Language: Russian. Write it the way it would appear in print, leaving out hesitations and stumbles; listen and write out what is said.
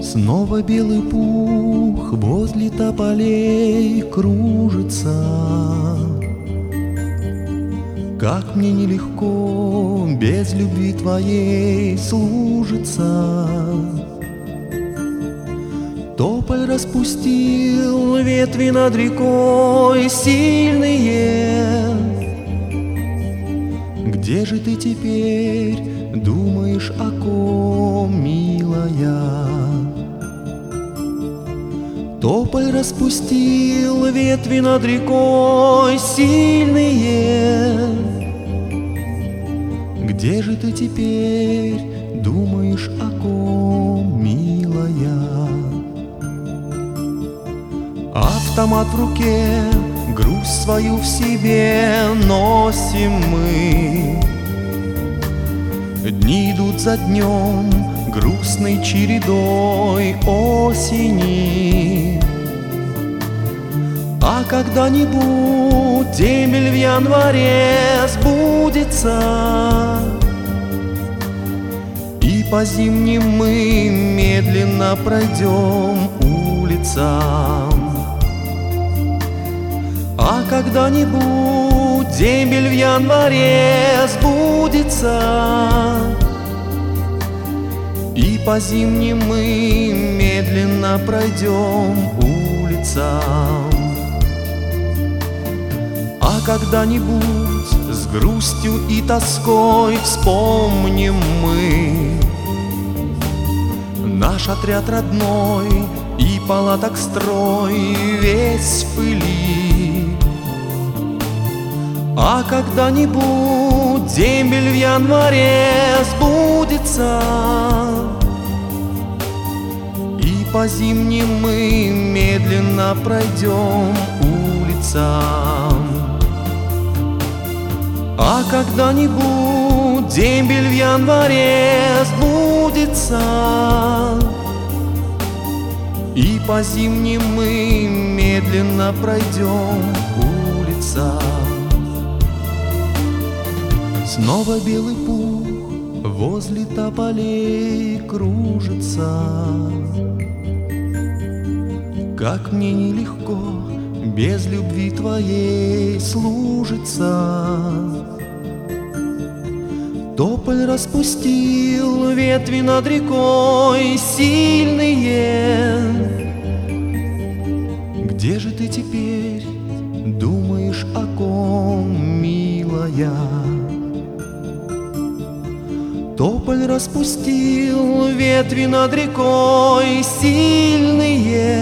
Снова белый пух возле тополей кружится. Как мне нелегко без любви твоей служится. Тополь распустил ветви над рекой сильные. Где же ты теперь, думаешь о ком, милая? Тополь распустил ветви над рекой сильные. Где же ты теперь, думаешь о ком, милая? Автомат в руке, грусть свою в себе носим мы. Дни идут за днем, грустной чередой осени. А когда-нибудь дембель в январе сбудется, и по зимним мы медленно пройдем улицам. А когда-нибудь дембель в январе сбудется, и по зимним мы медленно пройдем улицам. А когда-нибудь с грустью и тоской вспомним мы наш отряд родной и палаток строй весь в пыли. А когда-нибудь дембель в январе сбудется, и по зимним мы медленно пройдем улицам. А когда-нибудь дембель в январе сбудется, и по зимним мы медленно пройдем улицам. Снова белый пух возле тополей кружится. Как мне нелегко без любви твоей служится. Тополь распустил ветви над рекой сильные. Где же ты теперь, думаешь о ком, милая? Тополь распустил ветви над рекой сильные.